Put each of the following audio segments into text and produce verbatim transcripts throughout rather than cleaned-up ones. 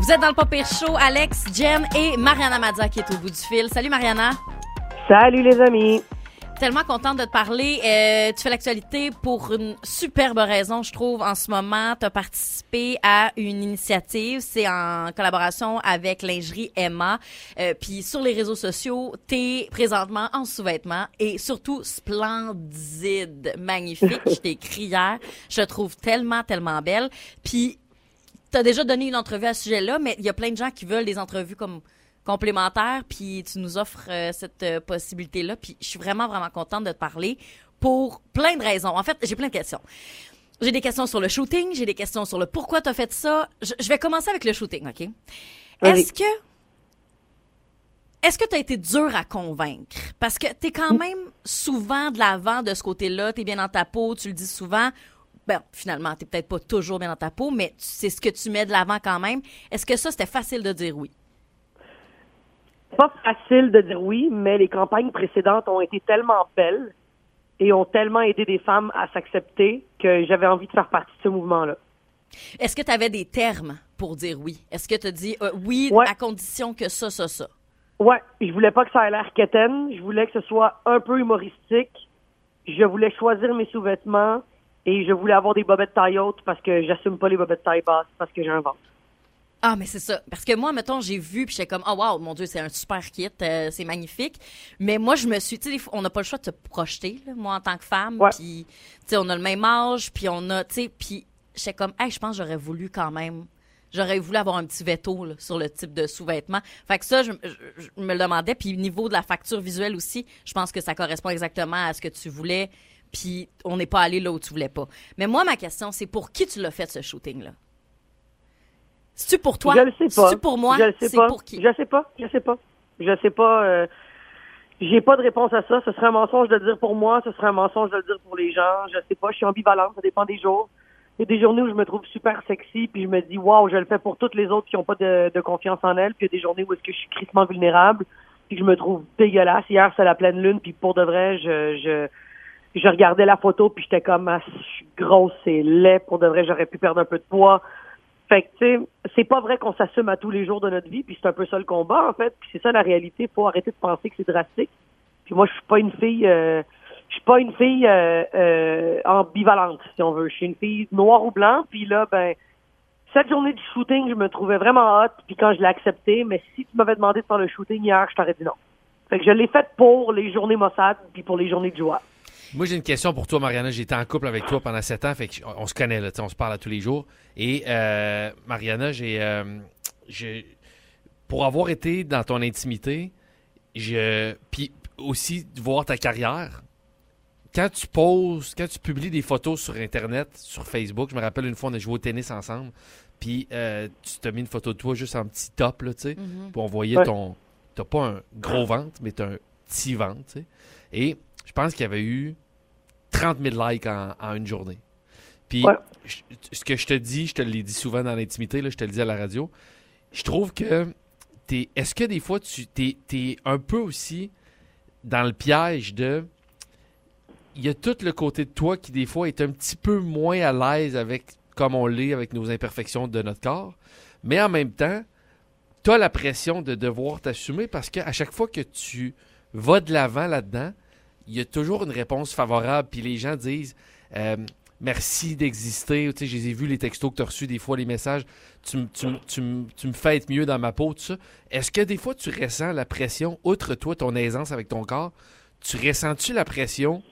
Vous êtes dans le Pas Pire Show, Alex, Jen et Mariana Mazza qui est au bout du fil. Salut Mariana. Salut les amis. Tellement contente de te parler. Euh, tu fais l'actualité pour une superbe raison, je trouve, en ce moment. Tu as participé à une initiative. C'est en collaboration avec Lingerie Emma. Euh, Puis sur les réseaux sociaux, tu es présentement en sous-vêtements et surtout splendide, magnifique. Je t'ai écrit hier. Je te trouve tellement, tellement belle. Puis tu as déjà donné une entrevue à ce sujet-là, mais il y a plein de gens qui veulent des entrevues comme complémentaires, puis tu nous offres euh, cette euh, possibilité-là, puis je suis vraiment, vraiment contente de te parler pour plein de raisons. En fait, j'ai plein de questions. J'ai des questions sur le shooting, j'ai des questions sur le pourquoi tu as fait ça. Je, je vais commencer avec le shooting, OK? Est-ce que est-ce que tu as été dur à convaincre? Parce que tu es quand même souvent de l'avant de ce côté-là, tu es bien dans ta peau, tu le dis souvent. Ben, finalement, tu n'es peut-être pas toujours bien dans ta peau, mais c'est ce que tu mets de l'avant quand même. Est-ce que ça, c'était facile de dire oui? Pas facile de dire oui, mais les campagnes précédentes ont été tellement belles et ont tellement aidé des femmes à s'accepter que j'avais envie de faire partie de ce mouvement-là. Est-ce que tu avais des termes pour dire oui? Est-ce que tu as dit euh, oui ouais. à condition que ça, ça, ça? Ouais, je voulais pas que ça ait l'air quétaine, je voulais que ce soit un peu humoristique, je voulais choisir mes sous-vêtements et je voulais avoir des bobettes taille haute parce que j'assume pas les bobettes taille basse parce que j'ai un ventre. Ah, mais c'est ça. Parce que moi, mettons, j'ai vu, puis j'étais comme, oh wow, mon Dieu, c'est un super kit, euh, c'est magnifique. Mais moi, je me suis, tu sais, on n'a pas le choix de se projeter, là, moi, en tant que femme. Ouais. Puis, tu sais, on a le même âge, puis on a, tu sais, puis j'étais comme, hey, je pense que j'aurais voulu quand même, j'aurais voulu avoir un petit veto là, sur le type de sous-vêtements. Fait que ça, je, je, je me le demandais. Puis, au niveau de la facture visuelle aussi, je pense que ça correspond exactement à ce que tu voulais. Puis, on n'est pas allé là où tu voulais pas. Mais moi, ma question, c'est pour qui tu l'as fait, ce shooting-là? C'est-tu pour toi? Je le sais pas. C'est-tu pour moi? Je le sais c'est pas. pour qui? Je sais pas. Je sais pas. Je sais pas. Euh, j'ai pas de réponse à ça. Ce serait un mensonge de le dire pour moi. Ce serait un mensonge de le dire pour les gens. Je sais pas. Je suis ambivalente. Ça dépend des jours. Il y a des journées où je me trouve super sexy puis je me dis waouh, je le fais pour toutes les autres qui ont pas de, de confiance en elles. Puis il y a des journées où est-ce que je suis crissement vulnérable puis je me trouve dégueulasse. Hier, c'est la pleine lune puis pour de vrai, je je je regardais la photo puis j'étais comme ah, je suis grosse, c'est laid. Pour de vrai, j'aurais pu perdre un peu de poids. Fait que, tu sais, c'est pas vrai qu'on s'assume à tous les jours de notre vie, puis c'est un peu ça le combat, en fait. Puis c'est ça la réalité. Faut arrêter de penser que c'est drastique. Puis moi, je suis pas une fille, euh, je suis pas une fille euh, euh, ambivalente, si on veut. Je suis une fille noire ou blanc. Puis là, ben, cette journée du shooting, je me trouvais vraiment hot. Puis quand je l'ai accepté, mais si tu m'avais demandé de faire le shooting hier, je t'aurais dit non. Fait que je l'ai fait pour les journées Mossad, puis pour les journées de joie. Moi, j'ai une question pour toi, Mariana. J'ai été en couple avec toi pendant sept ans, fait qu'on on se connaît, là, on se parle à tous les jours. Et euh, Mariana, j'ai, euh, j'ai, pour avoir été dans ton intimité, je, puis aussi de voir ta carrière, quand tu poses, quand tu publies des photos sur Internet, sur Facebook, je me rappelle une fois, on a joué au tennis ensemble, puis euh, tu t'as mis une photo de toi juste en petit top, là, tu sais, Mm-hmm. puis on voyait ouais. ton, t'as pas un gros ventre, mais t'as un petit ventre, tu sais, et je pense qu'il y avait eu trente mille likes en, en une journée. Puis, ouais. je, ce que je te dis, je te l'ai dit souvent dans l'intimité, là, je te le dis à la radio, je trouve que t'es, est-ce que des fois, tu t'es, t'es un peu aussi dans le piège de... Il y a tout le côté de toi qui, des fois, est un petit peu moins à l'aise avec, comme on l'est, avec nos imperfections de notre corps, mais en même temps, tu as la pression de devoir t'assumer parce qu'à chaque fois que tu vas de l'avant là-dedans, il y a toujours une réponse favorable, puis les gens disent euh, merci d'exister. Tu sais, je les ai vus, les textos que tu as reçus, des fois, les messages, tu, tu, tu, tu me fais être mieux dans ma peau, tout ça. Est-ce que des fois, tu ressens la pression, outre toi, ton aisance avec ton corps, tu ressens-tu la pression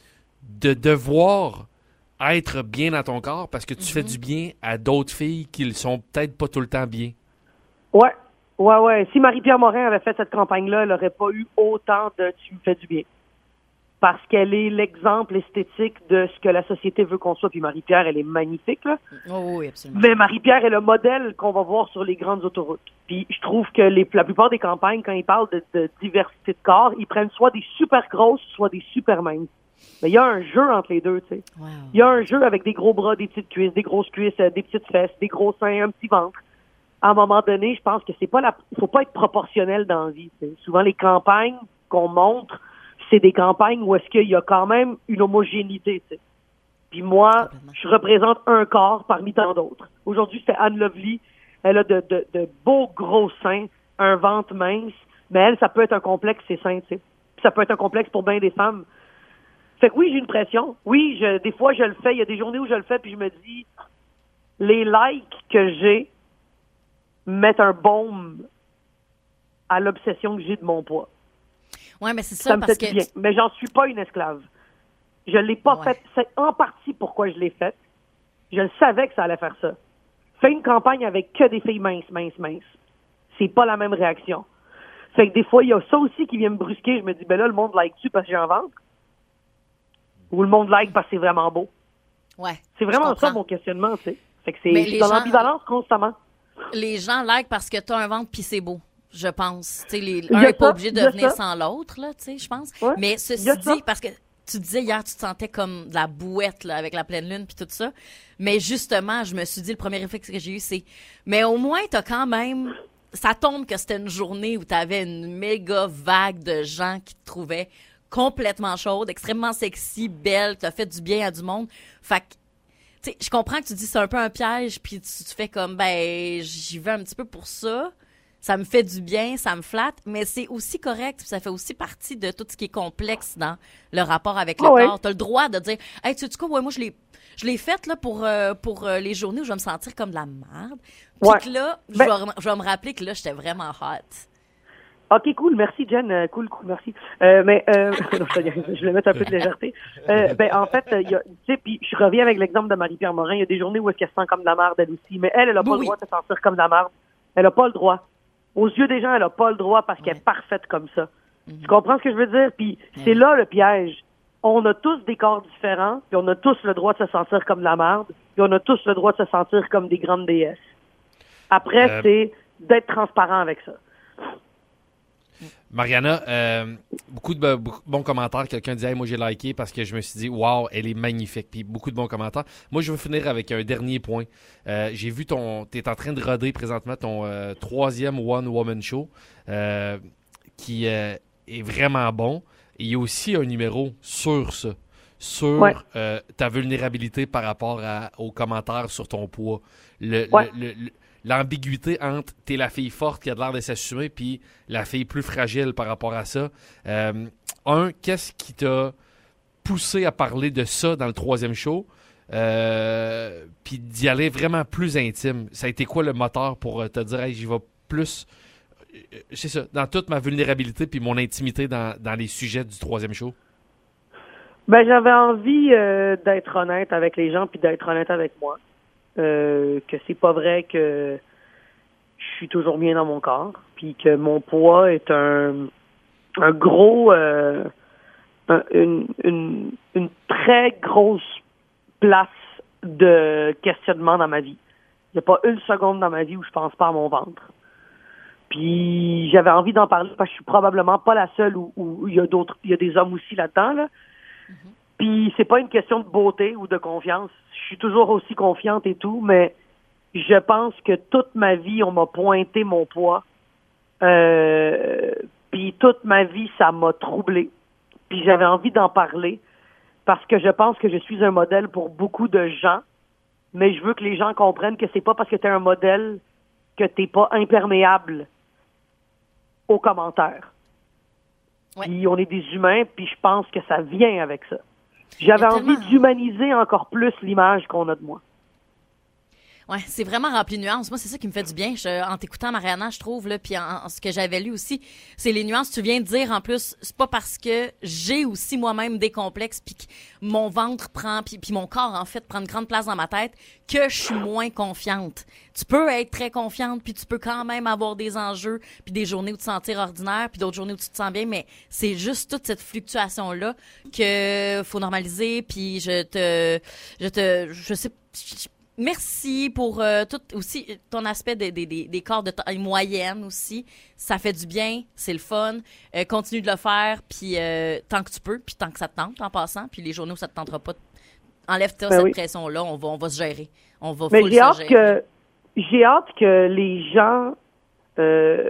de devoir être bien dans ton corps parce que tu mm-hmm. fais du bien à d'autres filles qui ne sont peut-être pas tout le temps bien? Ouais, ouais, ouais. Si Marie-Pierre Morin avait fait cette campagne-là, elle n'aurait pas eu autant de « tu me fais du bien ». Parce qu'elle est l'exemple esthétique de ce que la société veut qu'on soit. Puis Marie-Pierre, elle est magnifique, là. Oh oui, absolument. Mais Marie-Pierre est le modèle qu'on va voir sur les grandes autoroutes. Puis je trouve que les, la plupart des campagnes, quand ils parlent de, de diversité de corps, ils prennent soit des super grosses, soit des super minces. Mais il y a un jeu entre les deux, tu sais. Wow. Il y a un jeu avec des gros bras, des petites cuisses, des grosses cuisses, des petites fesses, des gros seins, un petit ventre. À un moment donné, je pense que c'est pas la, faut pas être proportionnel dans la vie, tu sais. Souvent, les campagnes qu'on montre, c'est des campagnes où est-ce qu'il y a quand même une homogénéité, tu sais. Puis moi, je représente un corps parmi tant d'autres. Aujourd'hui, c'était Anne Lovely Elle a de, de, de beaux gros seins, un ventre mince, mais elle, ça peut être un complexe, ses seins, tu sais. Puis ça peut être un complexe pour bien des femmes. Fait que oui, j'ai une pression. Oui, je, des fois, je le fais. Il y a des journées où je le fais, puis je me dis, les likes que j'ai mettent un baume à l'obsession que j'ai de mon poids. Ouais, mais c'est ça, Ça me parce fait que... du bien. Mais j'en suis pas une esclave. Je l'ai pas Ouais. faite. C'est en partie pourquoi je l'ai faite. Je le savais que ça allait faire ça. Fais une campagne avec que des filles minces, minces, minces. C'est pas la même réaction. Fait que des fois, il y a ça aussi qui vient me brusquer. Je me dis, ben là, le monde like-tu parce que j'ai un ventre? Ou le monde like parce que c'est vraiment beau? Ouais. C'est vraiment je ça comprends. mon questionnement, tu sais. Fait que c'est Mais je suis les dans gens- l'ambivalence constamment. Les gens like parce que t'as un ventre pis c'est beau, je pense. Tu sais, les, y a un n'est pas ça, obligé il de y a venir ça. sans l'autre, là, tu sais, je pense. Ouais, Mais il y ceci a ça. dit, parce que tu disais hier, tu te sentais comme de la bouette, là, avec la pleine lune puis tout ça. Mais justement, je me suis dit, le premier réflexe que j'ai eu, c'est, mais au moins, t'as quand même, ça tombe que c'était une journée où t'avais une méga vague de gens qui te trouvaient complètement chaude, extrêmement sexy, belle, qui t'a fait du bien à du monde. Fait que, tu sais, je comprends que tu dis c'est un peu un piège, puis tu te fais comme, ben, j'y vais un petit peu pour ça. Ça me fait du bien, ça me flatte, mais c'est aussi correct, puis ça fait aussi partie de tout ce qui est complexe dans le rapport avec le Ah ouais. corps. T'as le droit de dire, hey, tu sais quoi, ouais, moi, je l'ai, je l'ai faite, là, pour, euh, pour euh, les journées où je vais me sentir comme de la merde. Puis Ouais. que là, je Ben- vais, je vais me rappeler que là, j'étais vraiment hot. OK, cool, merci Jen, Euh, cool, cool, merci. Euh, mais euh, non, je je vais mettre un peu de légèreté. Euh, ben en fait, il y a, tu sais, puis je reviens avec l'exemple de Marie-Pierre Morin. Il y a des journées où est-ce qu'elle se sent comme de la merde elle aussi, mais elle, elle a pas Oui, le oui. droit de se sentir comme de la merde. Elle a pas le droit. Aux yeux des gens, elle a pas le droit parce qu'elle Ouais. est parfaite comme ça. Tu comprends ce que je veux dire? Puis c'est là le piège. On a tous des corps différents, puis on a tous le droit de se sentir comme de la merde, puis on a tous le droit de se sentir comme des grandes déesses. Après, Euh, c'est d'être transparent avec ça. Mariana, euh, beaucoup de be- beaucoup de bons commentaires. Quelqu'un disait, hey, moi j'ai liké parce que je me suis dit, waouh, elle est magnifique. Puis beaucoup de bons commentaires. Moi, je veux finir avec un dernier point. Euh, j'ai vu ton, t'es en train de roder présentement ton euh, troisième One Woman Show, euh, qui euh, est vraiment bon. Et il y a aussi un numéro sur ça, sur Ouais. euh, ta vulnérabilité par rapport à, aux commentaires sur ton poids. Le, Ouais. le- le- le- l'ambiguïté entre t'es la fille forte qui a l'air de s'assumer puis la fille plus fragile par rapport à ça. Euh, un, qu'est-ce qui t'a poussé à parler de ça dans le troisième show? Euh, puis d'y aller vraiment plus intime. Ça a été quoi le moteur pour euh, te dire, hey, j'y vais plus, euh, c'est ça, dans toute ma vulnérabilité puis mon intimité dans, dans les sujets du troisième show? Ben, j'avais envie euh, d'être honnête avec les gens puis d'être honnête avec moi. Euh, que c'est pas vrai que je suis toujours bien dans mon corps, puis que mon poids est un un gros euh, un- une, une une très grosse place de questionnement dans ma vie. Il n'y a pas une seconde dans ma vie où je pense pas à mon ventre. Puis j'avais envie d'en parler parce que je suis probablement pas la seule où, où il y a d'autres, il y a des hommes aussi là-dedans, là. Puis c'est pas une question de beauté ou de confiance. Je suis toujours aussi confiante et tout, mais je pense que toute ma vie, on m'a pointé mon poids. Euh, puis toute ma vie, ça m'a troublée. Puis j'avais envie d'en parler parce que je pense que je suis un modèle pour beaucoup de gens, mais je veux que les gens comprennent que c'est pas parce que tu es un modèle que t'es pas imperméable aux commentaires. Ouais. Puis on est des humains, puis je pense que ça vient avec ça. J'avais Il y a envie tellement- d'humaniser encore plus l'image qu'on a de moi. Ouais, c'est vraiment rempli de nuances. Moi, c'est ça qui me fait du bien. Je, en t'écoutant, Mariana, je trouve, là, puis en, en ce que j'avais lu aussi, c'est les nuances. Tu viens de dire, en plus, c'est pas parce que j'ai aussi moi-même des complexes, puis que mon ventre prend, puis, puis mon corps, en fait, prend une grande place dans ma tête, que je suis moins confiante. Tu peux être très confiante, puis tu peux quand même avoir des enjeux, puis des journées où tu te sentir ordinaire, puis d'autres journées où tu te sens bien, mais c'est juste toute cette fluctuation-là que faut normaliser, puis je te, je te, je sais, je- merci pour euh, tout aussi ton aspect des, des, des, des corps de taille moyenne aussi. Ça fait du bien, c'est le fun. Euh, continue de le faire, puis euh, tant que tu peux, puis tant que ça te tente en passant. Puis les journées où ça te tentera pas, enlève-toi Ben cette oui. pression-là. On va, on va se gérer. On va Mais full j'ai se hâte gérer. que j'ai hâte que les gens euh,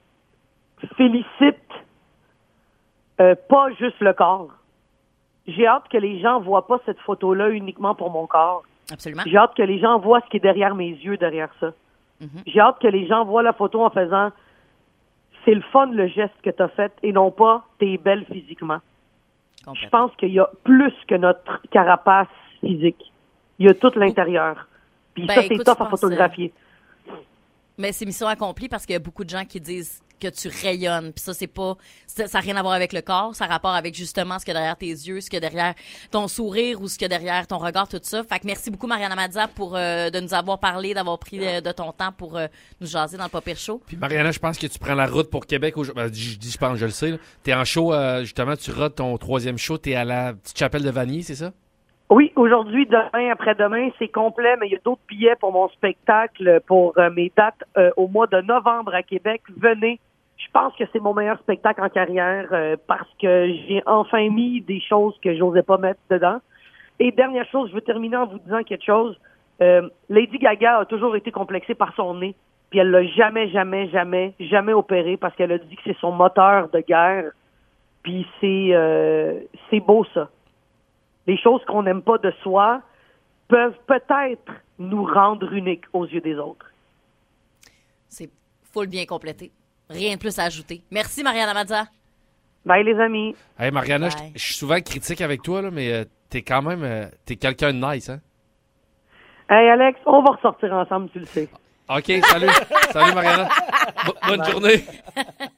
félicitent euh, pas juste le corps. J'ai hâte que les gens voient pas cette photo-là uniquement pour mon corps. Absolument. J'ai hâte que les gens voient ce qui est derrière mes yeux, derrière ça. Mm-hmm. J'ai hâte que les gens voient la photo en faisant « c'est le fun le geste que tu as fait et non pas « t'es belle physiquement ». Je pense qu'il y a plus que notre carapace physique. Il y a tout l'intérieur. Puis ben, ça, c'est écoute, tough à photographier. Euh... Mais c'est mission accomplie parce qu'il y a beaucoup de gens qui disent que tu rayonnes. Puis ça, c'est pas... Ça n'a rien à voir avec le corps. Ça a rapport avec justement ce qu'il y a derrière tes yeux, ce qu'il y a derrière ton sourire ou ce qu'il y a derrière ton regard, tout ça. Fait que merci beaucoup, Mariana Mazza, pour euh, de nous avoir parlé, d'avoir pris euh, de ton temps pour euh, nous jaser dans le Pas Pire Show. Puis Mariana, je pense que tu prends la route pour Québec. Au... Ben, je dis, je pense, je le sais. T'es en show, euh, justement, tu rodes ton troisième show. T'es à la petite chapelle de Vanier, c'est ça? Oui, aujourd'hui, demain, après-demain, c'est complet, mais il y a d'autres billets pour mon spectacle, pour euh, mes dates euh, au mois de novembre à Québec. Venez. Je pense que c'est mon meilleur spectacle en carrière euh, parce que j'ai enfin mis des choses que j'osais pas mettre dedans. Et dernière chose, je veux terminer en vous disant quelque chose. Euh, Lady Gaga a toujours été complexée par son nez, puis elle l'a jamais, jamais, jamais, jamais opéré parce qu'elle a dit que c'est son moteur de guerre. Puis c'est euh, c'est beau ça. Les choses qu'on n'aime pas de soi peuvent peut-être nous rendre uniques aux yeux des autres. C'est full bien complété. Rien de plus à ajouter. Merci, Mariana Mazza. Bye, les amis. Hey, Mariana, je suis souvent critique avec toi, là, mais euh, t'es quand même... Euh, t'es quelqu'un de nice, hein? Hey, Alex, on va ressortir ensemble, tu le sais. OK, salut. Salut, Mariana. Bo- bonne Bye. journée.